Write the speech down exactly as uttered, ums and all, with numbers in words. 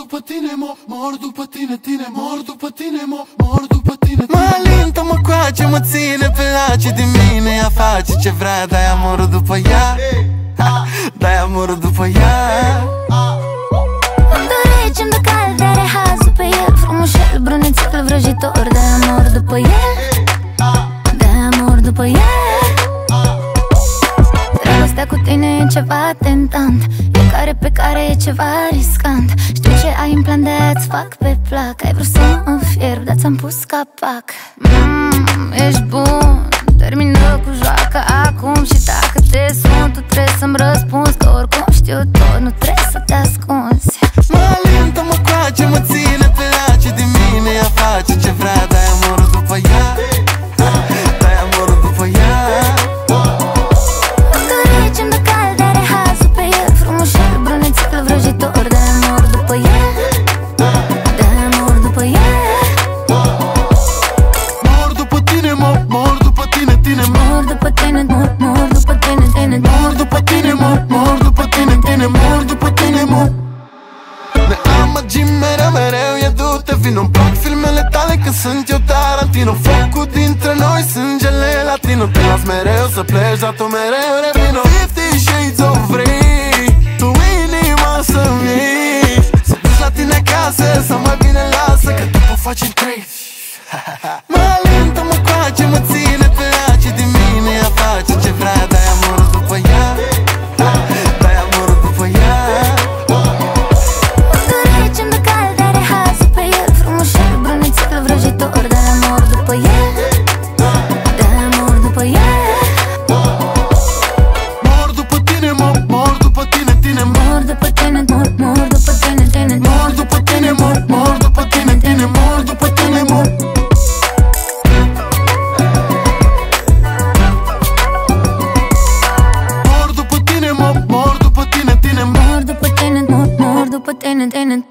după tine, mor, mor după tine, tine, mor după tine, mor, mor după tine, tine. Mă alintă, mă coace, mă ține pe laci de mine. Ea face ce vrea, de-aia mor după ea, de-aia mor după ea. Îmi dorește, îmi dă cald, are hazul pe el, frumușel, brunețel, vrăjitor. De-aia mor după el, de-aia mor după el. Dragostea cu tine e ceva tentant, e care pe care e ceva riscant. Știu ce ai în plan, de-aia-ți fac pe plac. Ai vrut să mă fierb, dar ți-am pus capac. Mmm, ești bun, termină cu joaca acum. Și dacă te sun, tu trebuie să-mi răspunzi, că oricum știu tot, nu trebuie să te ascunzi. Mă alintă, mă coace, mă ține pe laci de mine. Ea face ce vrea, de-aia mor după ea, de-aia mor după ea. Îmi dorește, îmi dă cald, are hazul pe el, frumușel, brunețel, vrăjitor. De-aia mor după el, de-aia mor după el. Mor după tine, mor, mor după tine, tine, Mor după tine, mor, mor după tine, tine. mor după tine, mor, mor după tine, tine, mor după tine, mor. Ne amăgim mereu, mereu, e du-te, vino. Îmi plac filmele tale că sunt eu Tarantino. Focul dintre noi, sângele latino. Te las mereu să pleci, dar tu mereu revino. Fifty Shades of Grey, tu inima să-mi iei, să duci la tine acasă, sau mai bine lasă, că după facem trei. Mă alintă, mă coace, mă ține pe laci de mine. Ea face ce vrea, de-aia mor după ea, de-aia mor după ea. Îmi dorește, îmi dă cald, are hazul pe el, frumușel, brunețel, vrăjitor. De-aia mor după el, de-aia mor după el. Mor după tine, mor, mor după tine, tine, Mor după tine, mor, mor după tine, tine. mor după tine, mor, mor după tine, tine, mor după tine, mor. Mor după tine, mor, mor după tine, tine, Mor după tine, mor, mor după tine, tine.